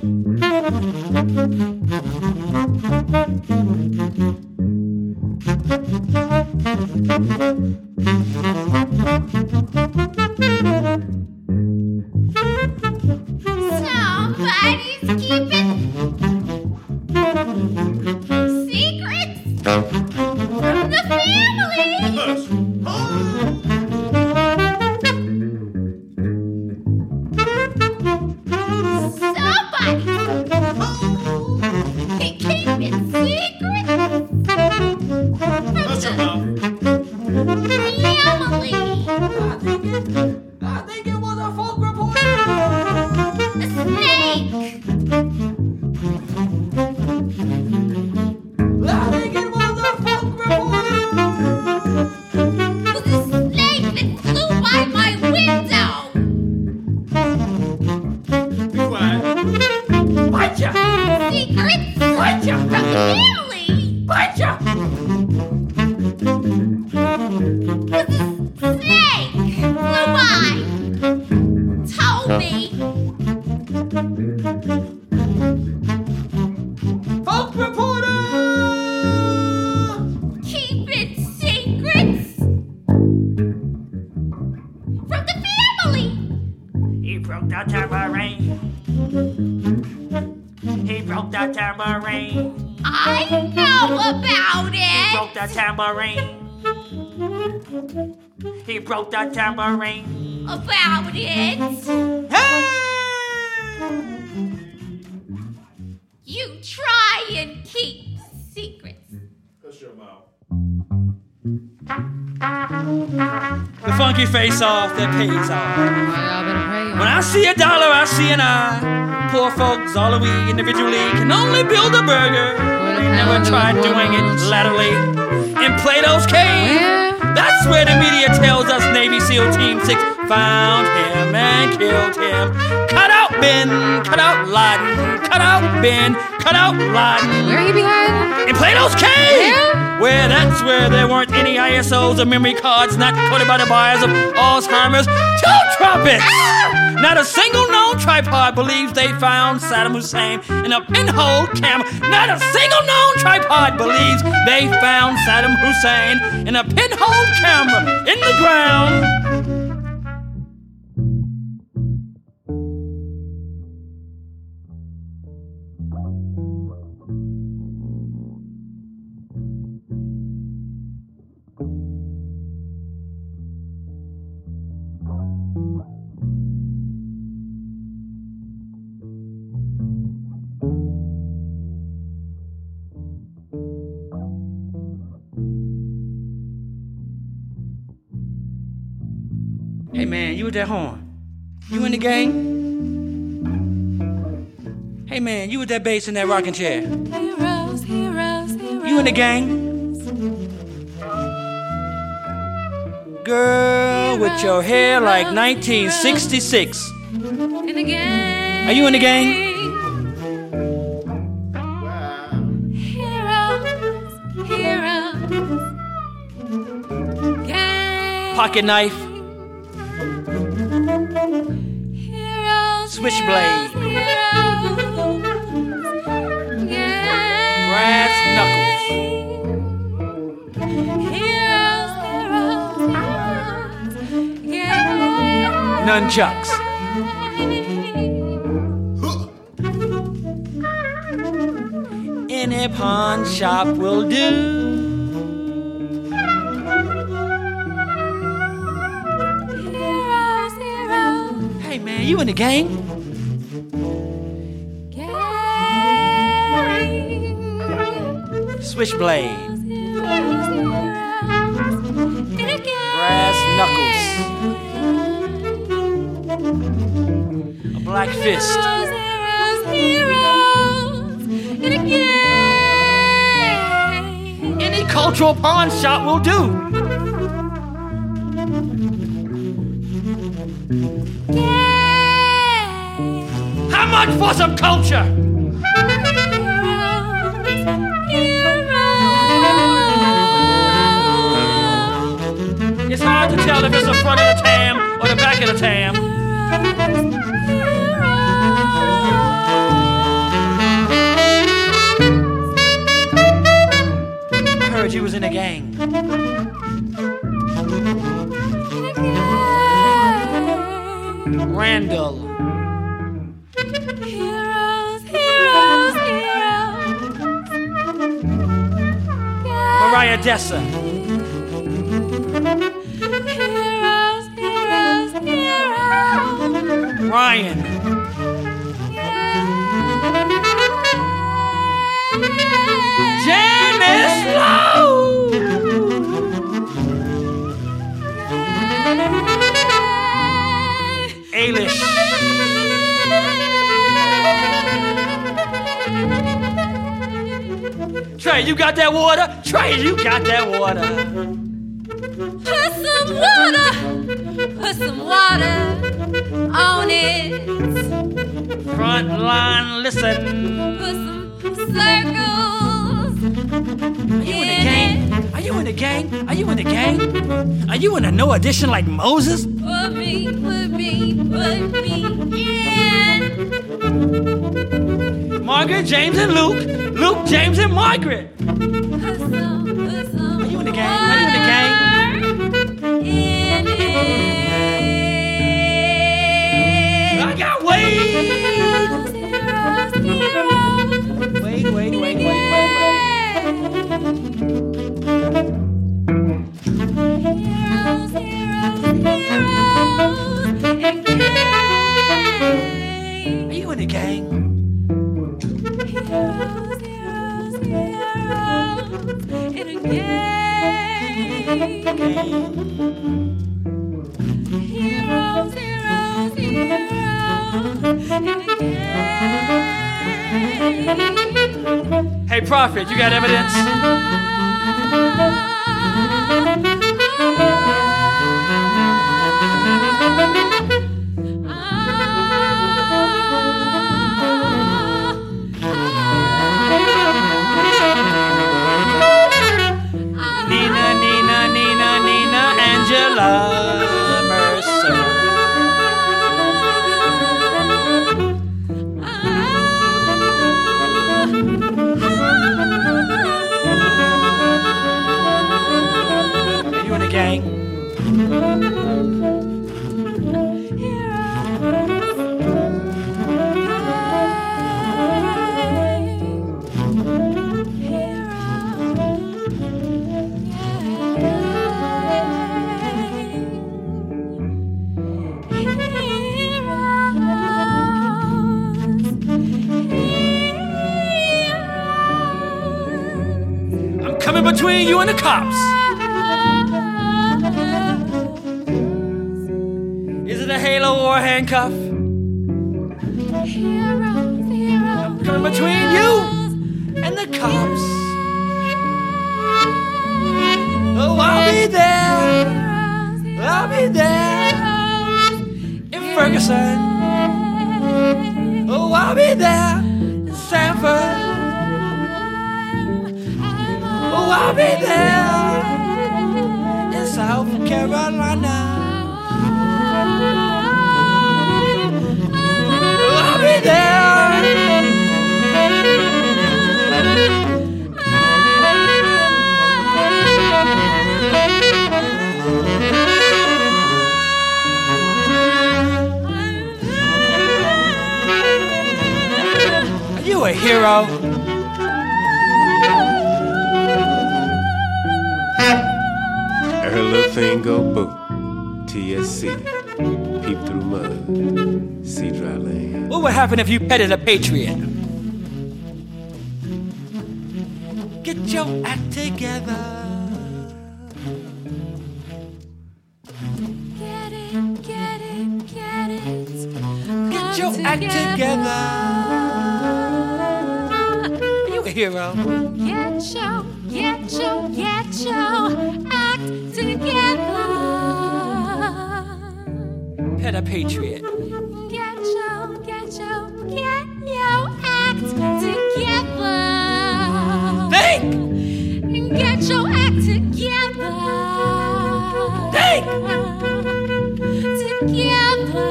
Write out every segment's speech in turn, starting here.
Somebody's keeping secrets from the family. Somebody keeping secrets from the family. I think it was a folk reporter. A snake. I think it was a folk reporter. Was a snake that flew by my window. Be quiet. Bite ya! Secrets Bite ya! from the family. Bite ya! Snake flew by. Told me. Folk reporter! Keeping secrets from the family. He broke the tambourine. He broke the tambourine. I know about He it. broke the tambourine. He broke the tambourine. About it. Hey! You try and keep secrets. The funky face off that pays off. When I see $1, I see an eye. Poor folks, all of we individually can only build a burger. They never tried doing it laterally. In Plato's cave, that's where the media tells us Navy SEAL Team 6 found him and killed him. Cut out Ben, cut out Laden, cut out Ben, cut out Laden. Where are you behind? In Plato's cave! Where that's where there weren't any ISOs or memory cards not coded by the buyers of Alzheimer's. 2 trumpets! Not a single known tripod believes they found Saddam Hussein in a pinhole camera. Not a single known tripod believes they found Saddam Hussein in a pinhole camera in the ground. Hey man, you with that horn? You in the gang? Hey man, you with that bass in that rocking chair? Heroes, heroes, heroes. You in the gang? Girl with your hair like 1966. In the gang. Are you in the gang? Heroes, heroes. Gang. Pocket knife, Heroes, switchblade, heroes. Gang. brass knuckles, Heroes, heroes, heroes. Gang. nunchucks. Any pawn shop will do. Heroes, heroes. Hey man, you in the gang? Gang. Switchblade, Heroes, heroes. In a gang. brass knuckles, a black fist. Heroes, heroes, heroes. In a gang. Any cultural pawn shop will do. Gang. How much for some culture? It's hard to tell if it's the front of the tam or the back of the tam. gang? Randall. Heroes, heroes, heroes. Mariah Dessa. Heroes, heroes, heroes. Ryan. Janice Lowe. Ailish. Trey, you got that water? Trey, you got that water. Put some water on it. Front line, listen. Put some circles. Are you in the gang? Are you in the gang? Are you in the gang? Are you in a no edition like Moses? Put me in. Margaret, James, and Luke. Luke, James, and Margaret. Put some Are you in the gang? Are you in the gang? in it. I got Wade. Heroes, heroes, heroes. Wait. Heroes, heroes, heroes. Are you in the gang? Heroes, heroes, heroes. In a game. Heroes, heroes, heroes. In a game. Hey, Prophet, you got evidence? Nina, Angela, Mercer. Are you in the gang? I'm coming between you and the cops. Is it a halo or a handcuff? I'm coming between you and the cops. Oh, I'll be there. I'll be there in Ferguson. Oh, I'll be there in Sanford. Oh, I'll be there in South Carolina. Oh, I'll be there. Are you a hero? Her little thing go boo. TSC. Peep through mud. See dry land. What would happen if you petted a patriot? Get your act together. Get it, get it, get it. Get your act together. Are you a hero? Get your act together. Pet a patriot. Get your act together. Think! Get your act together. Think! Together.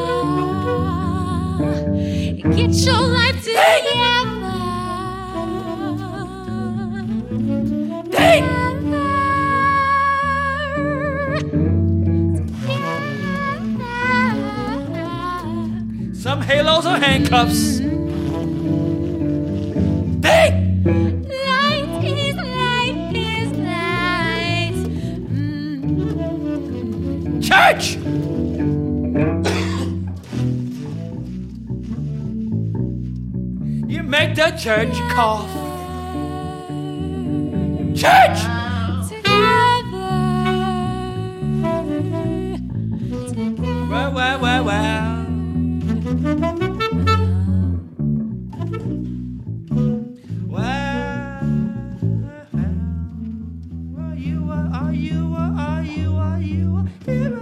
Get your life together. Think! shackles or handcuffs. Think! Light is light. Church! You make the church cough. Church! Well. Are you a hero?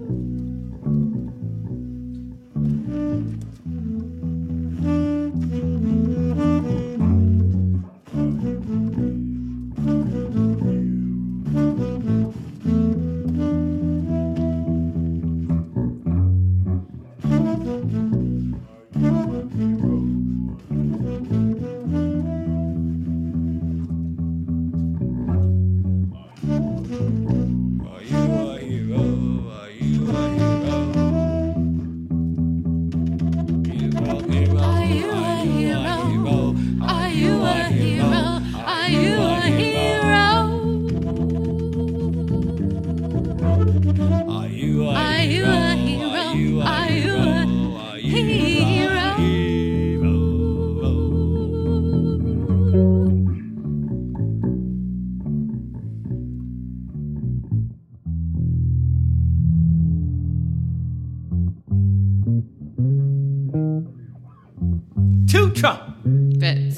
Two trumpets.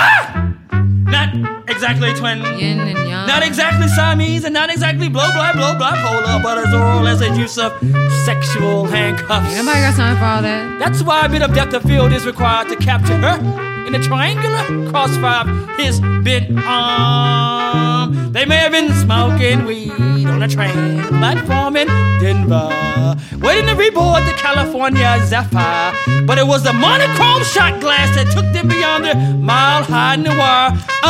Not exactly twin. Yin and yang. Not exactly Siamese and not exactly blah polar, but as oral as a use of sexual handcuffs. Anybody got time for all that? That's why a bit of depth of field is required to capture her in a triangular crossfire of his bent arm. They may have been smoking weed on a train platform in Denver, waiting to reboard the California Zephyr. But it was the monochrome shot glass that took them beyond their mile-high noir.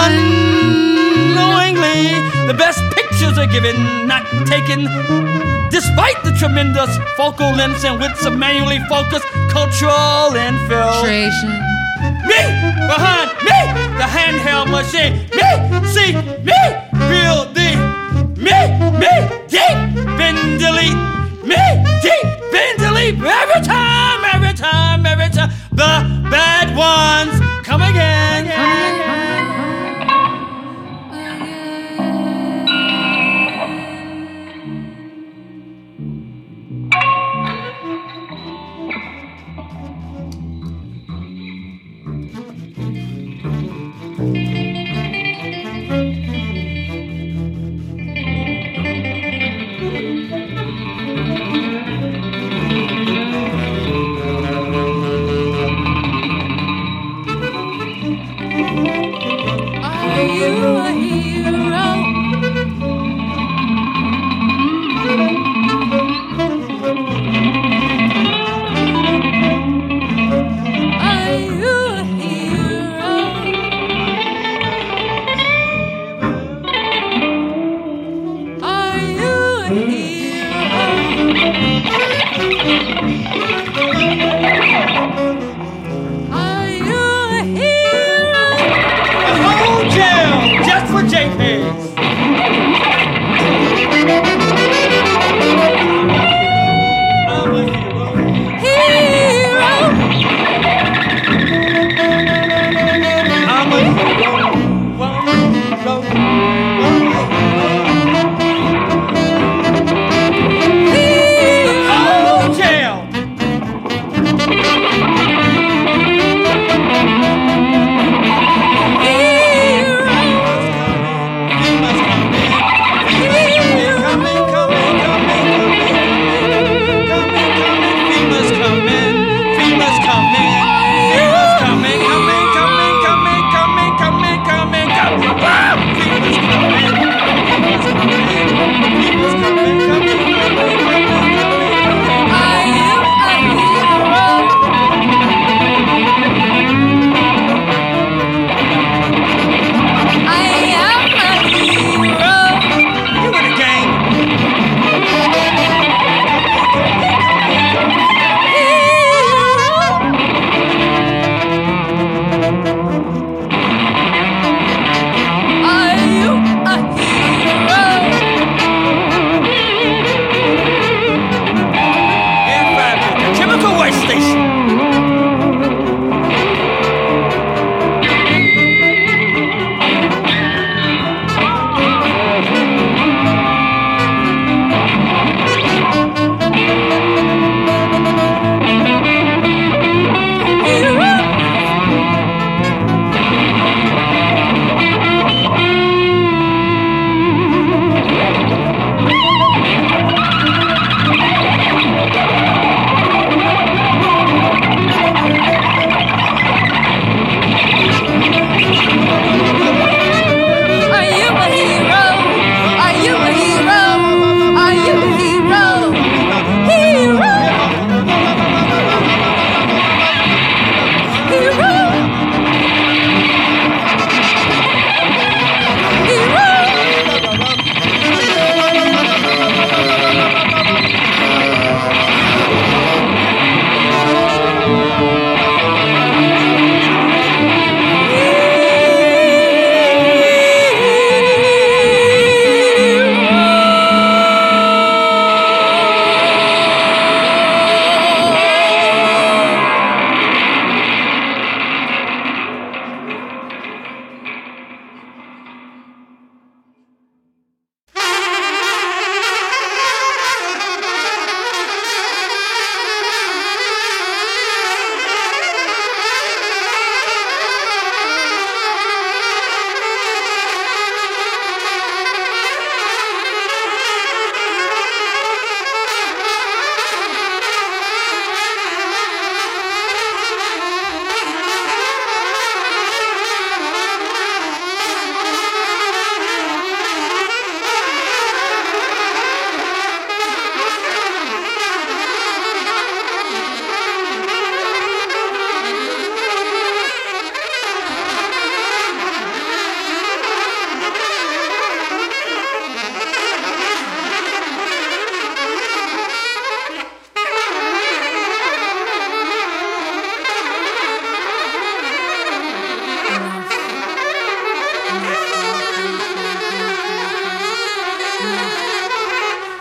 Unknowingly, the best pictures are given, not taken, despite the tremendous focal lengths and widths of manually focused cultural infiltration. Me, behind me, the handheld machine. Me, see, me, feel the, me, deep, bend, delete. Me, deep, bend, delete. Every time, the bad ones come again.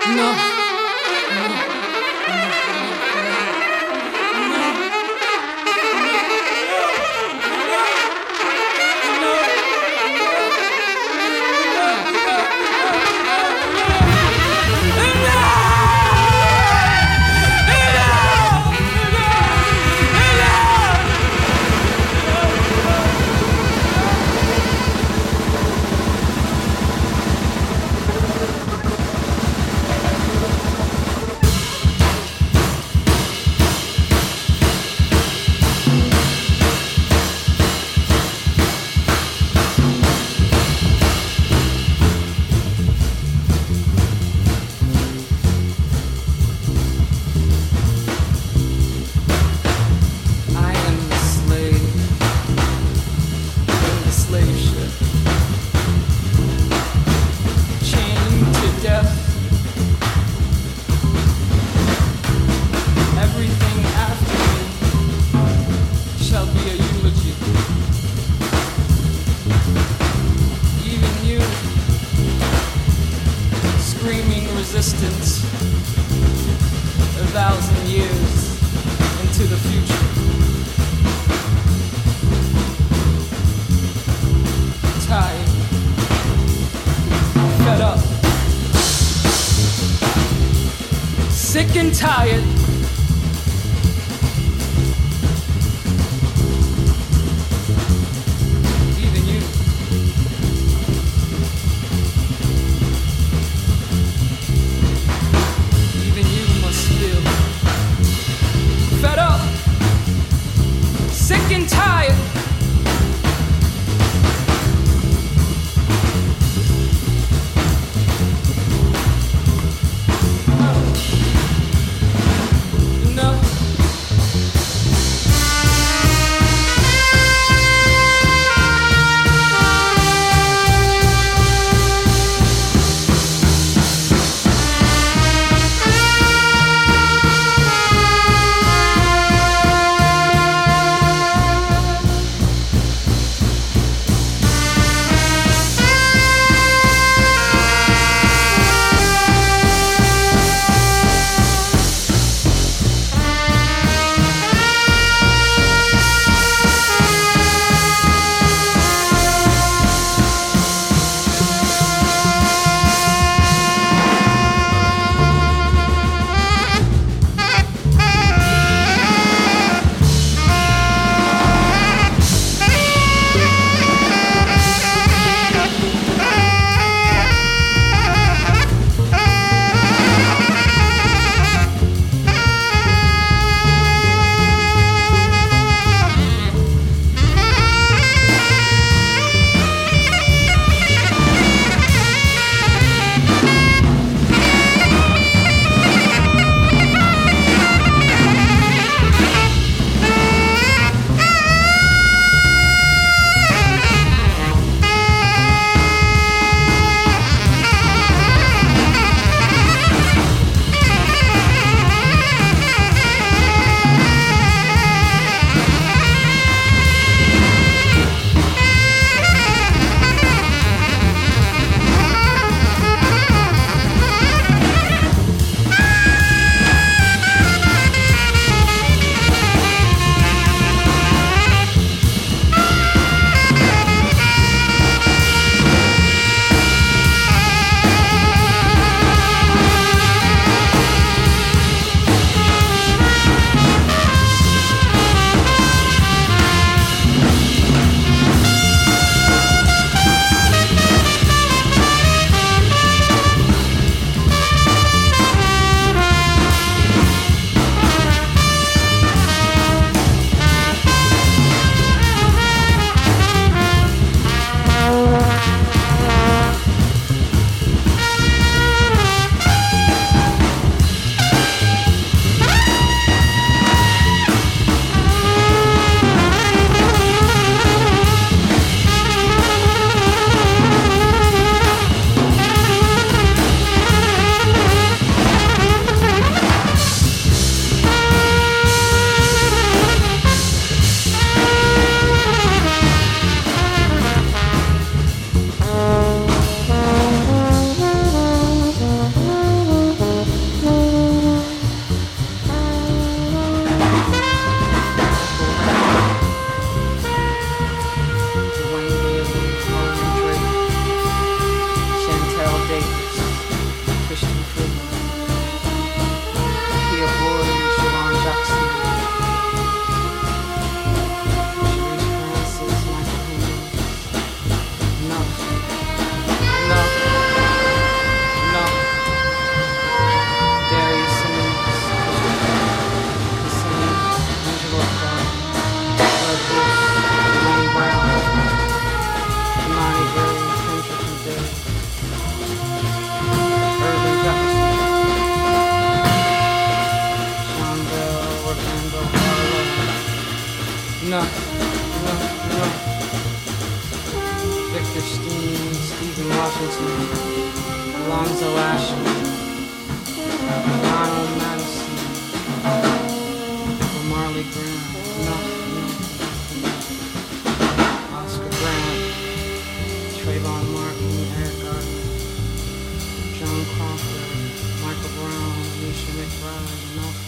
Sick and tired. Even you. Even you must feel fed up, sick and tired.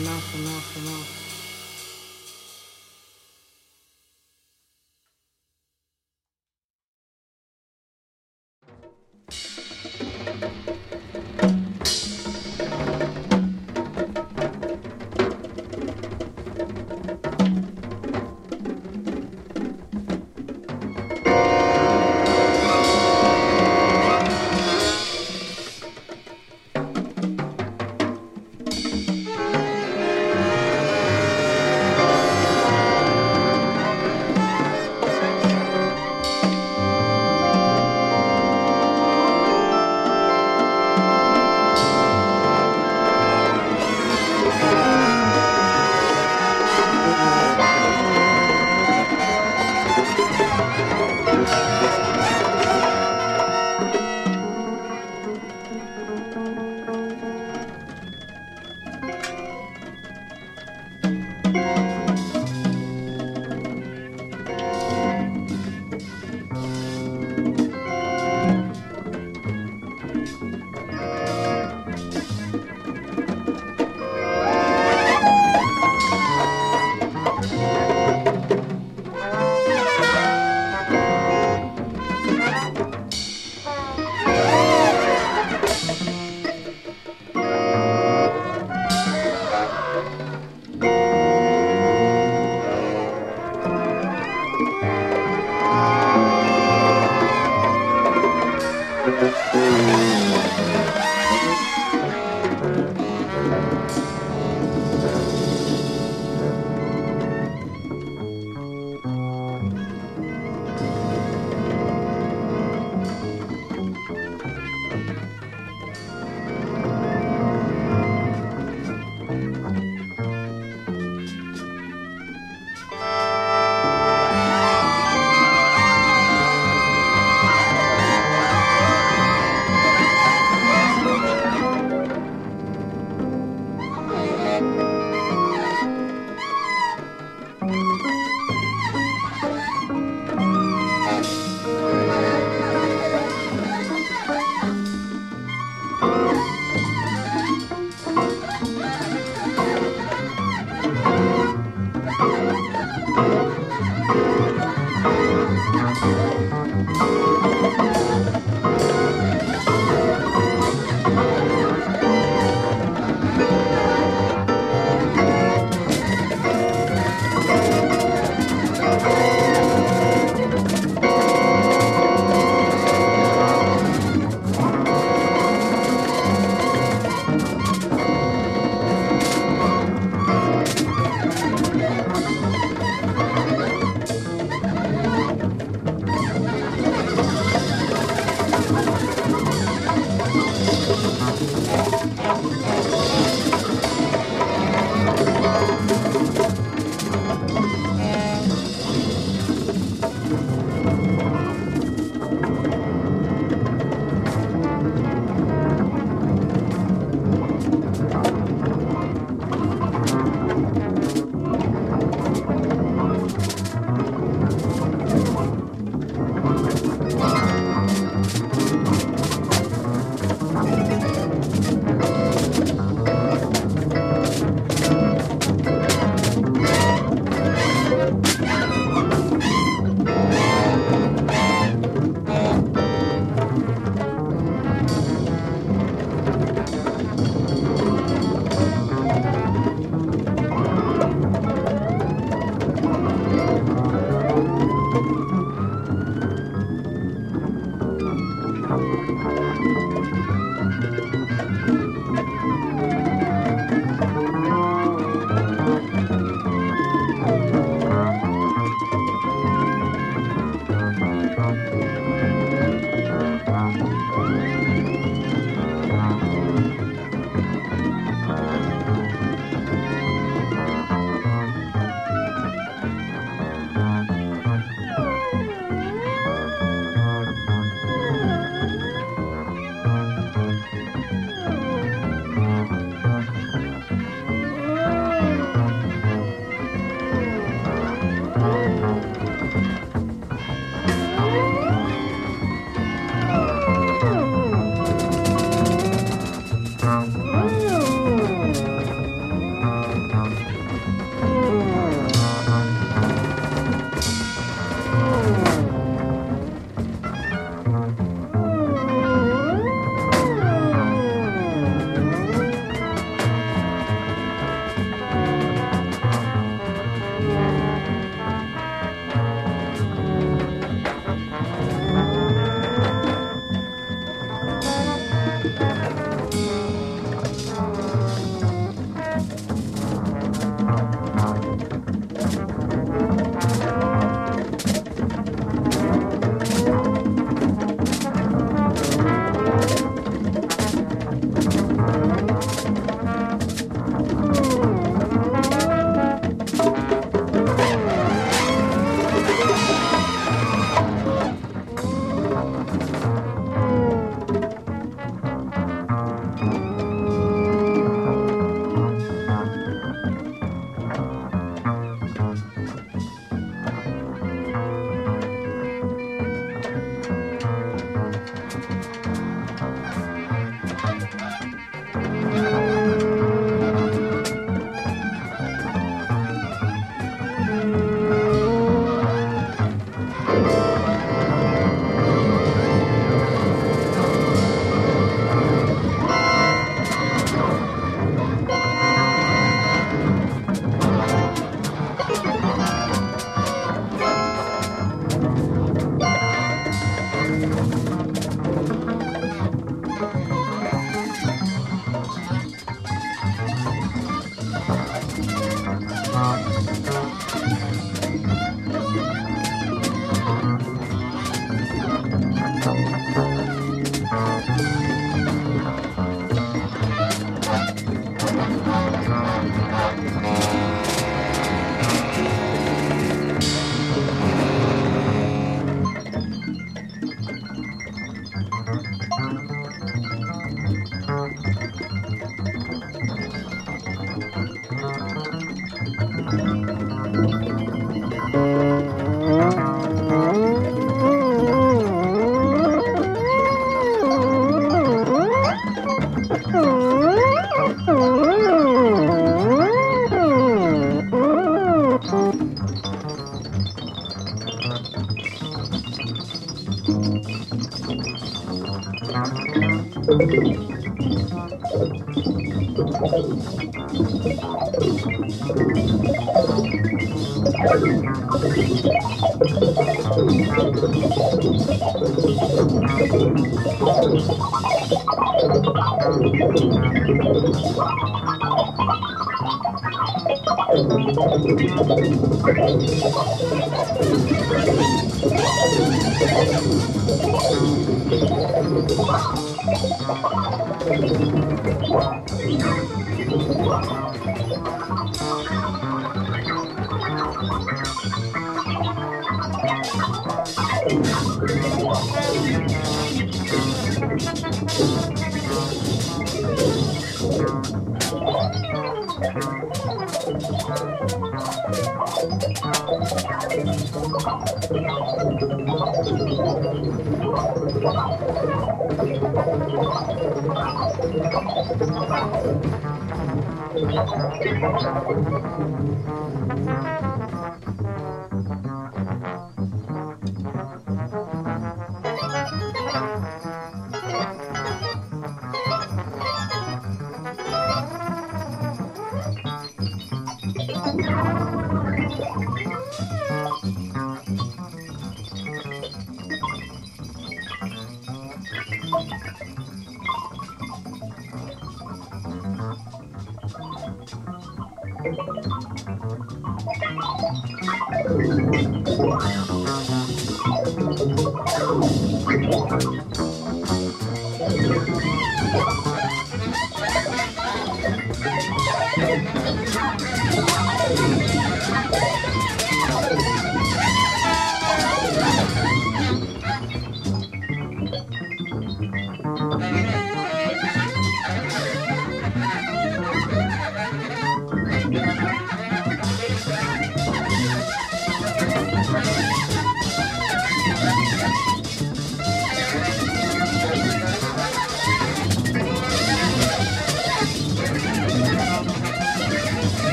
enough.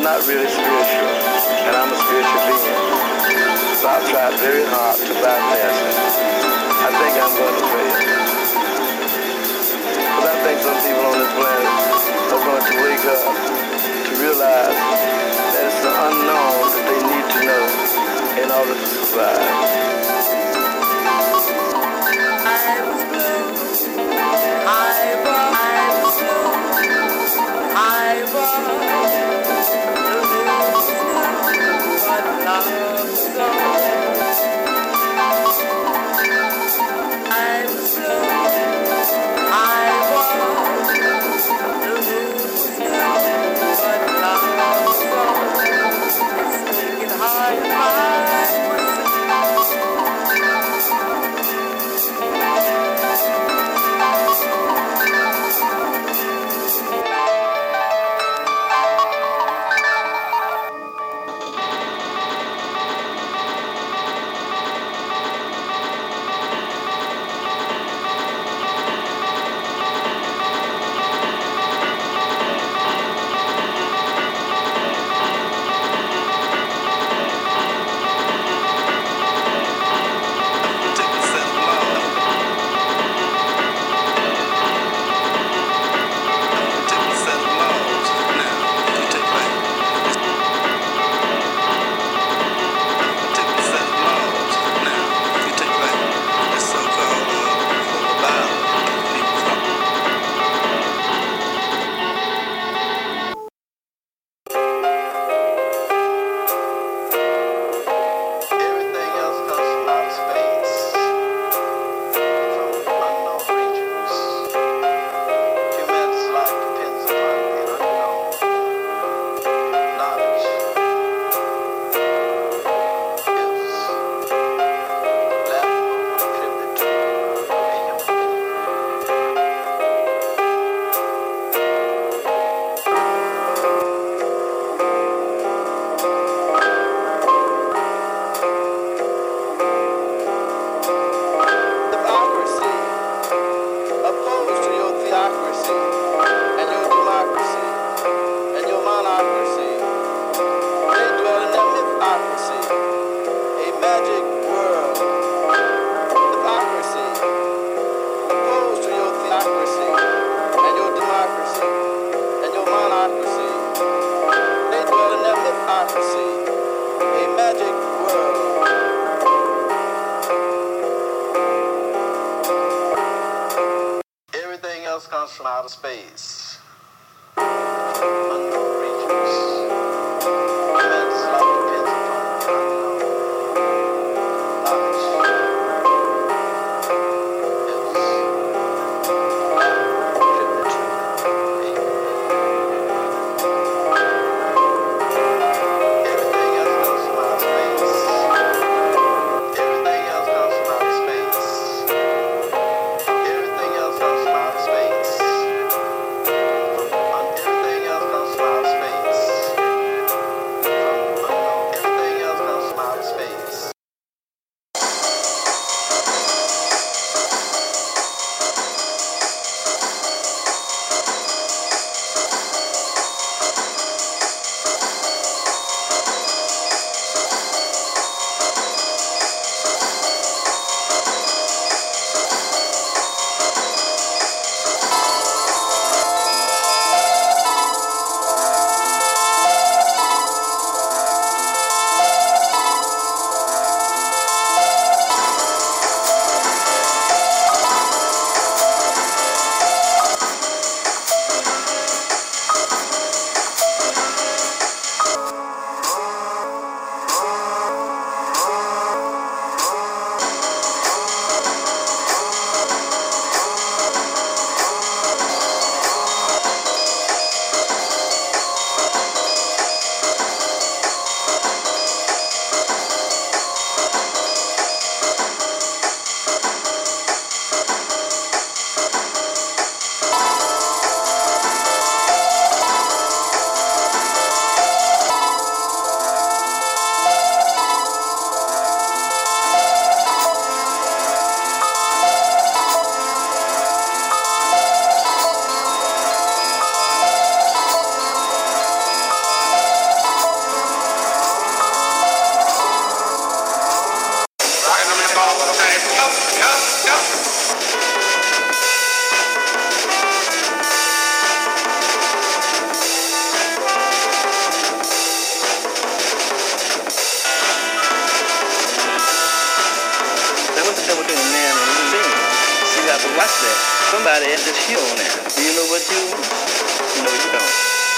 not really spiritual, and I'm a spiritual being. So I've tried very hard to bypass it. I think I'm going to fail. But I think some people on this planet are going to wake up to realize that it's the unknown that they need to know in order to survive. From outer space, unknown regions, immense life depends upon the unknown. Knowledge is tribute to everything else comes from outer space. Everything else comes from outer space. Everything else comes from outer space. that somebody had this hue on there. Do you know what hue? No, you don't.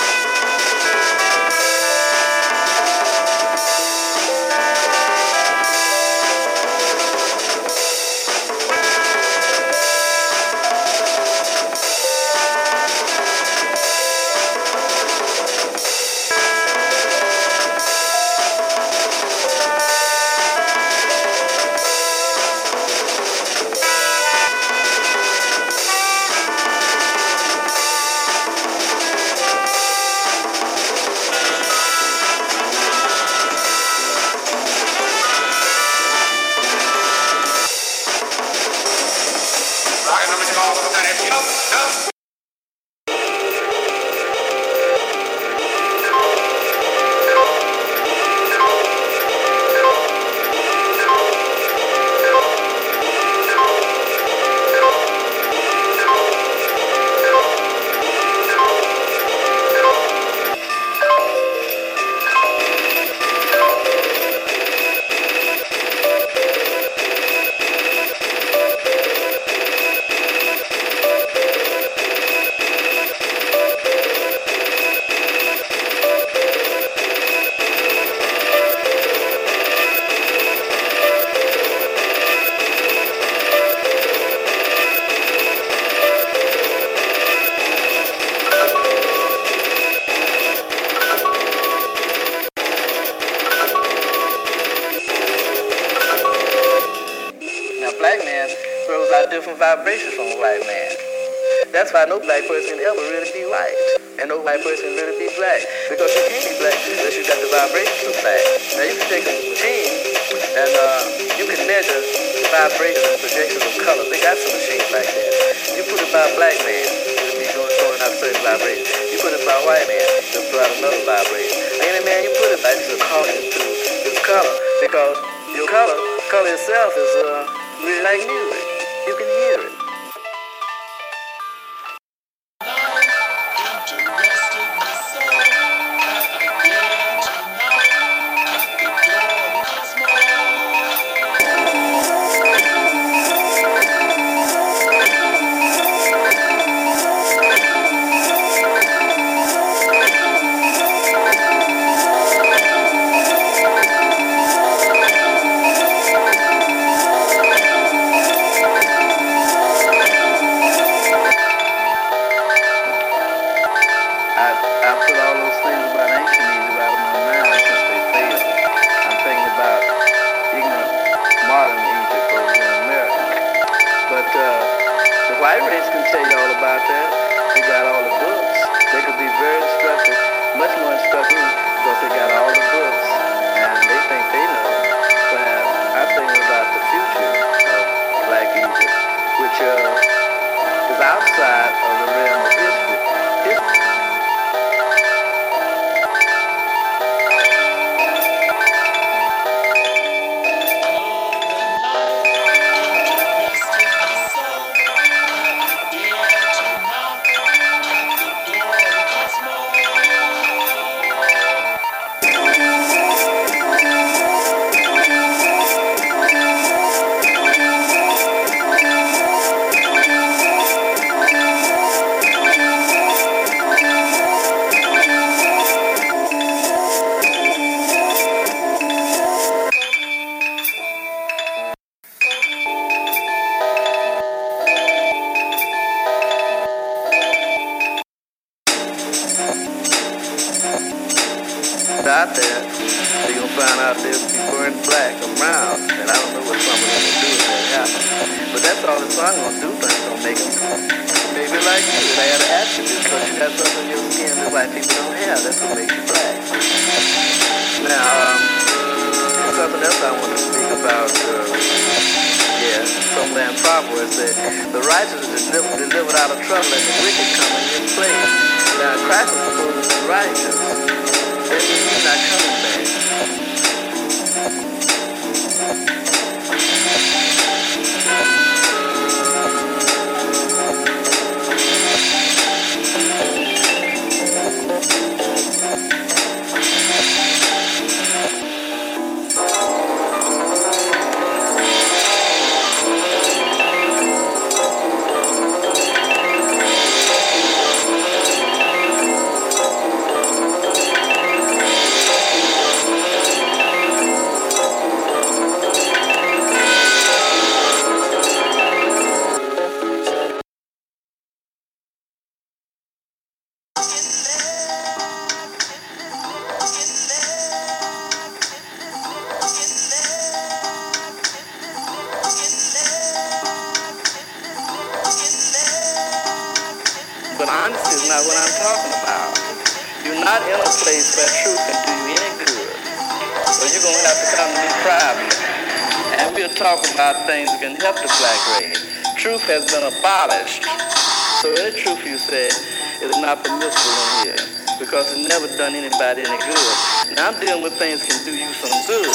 Different vibrations from a white man. That's why no black person can ever really be white, and no white person can really be black, because you can't be black unless you got the vibrations of black. Now you can take a machine and you can measure vibrations and projections of color. They got some machines like that. You put it by a black man, it'll be throwing out certain vibrations. You put it by a white man, it'll throw out another vibration. Any man you put it by, it'll call it to its color, because your color itself is really like music. You can hear it. Out there, they're gonna find out they'll be burned black around, and I don't know what some of them will do if that happens. But that's all the song gonna do, things gonna make them maybe like you. They had an attribute, because you got something in your skin that white people don't have. That's what makes you black. Now, there's something else I want to speak about. Some land proverbs that the righteous is delivered out of trouble and the wicked come in his place. Now, Christ is supposed to be righteous. He's not coming back. but honesty is not what I'm talking about. You're not in a place where truth can do you any good. So you're going to have to come to me privately. And we'll talk about things that can help the black race. Truth has been abolished. So any truth you say is not permissible in here because it's never done anybody any good. Now I'm dealing with things that can do you some good.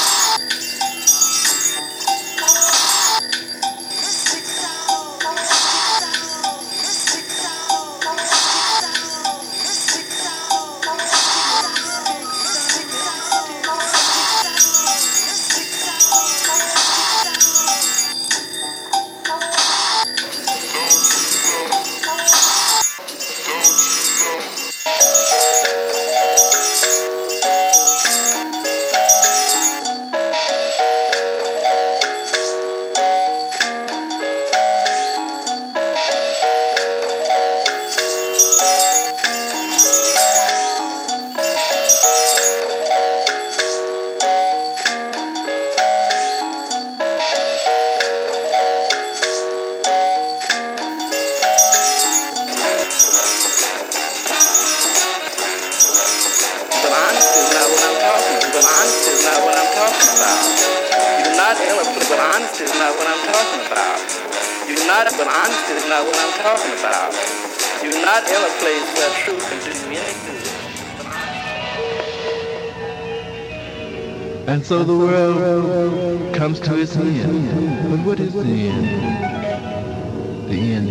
And so the world comes to its end. But what is the end? The end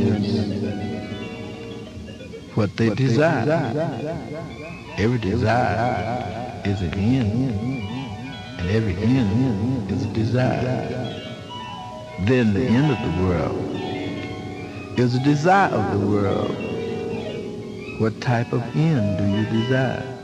is what they desire. Every desire is an end, and every end is a desire. Then the end of the world is a desire of the world. What type of end do you desire?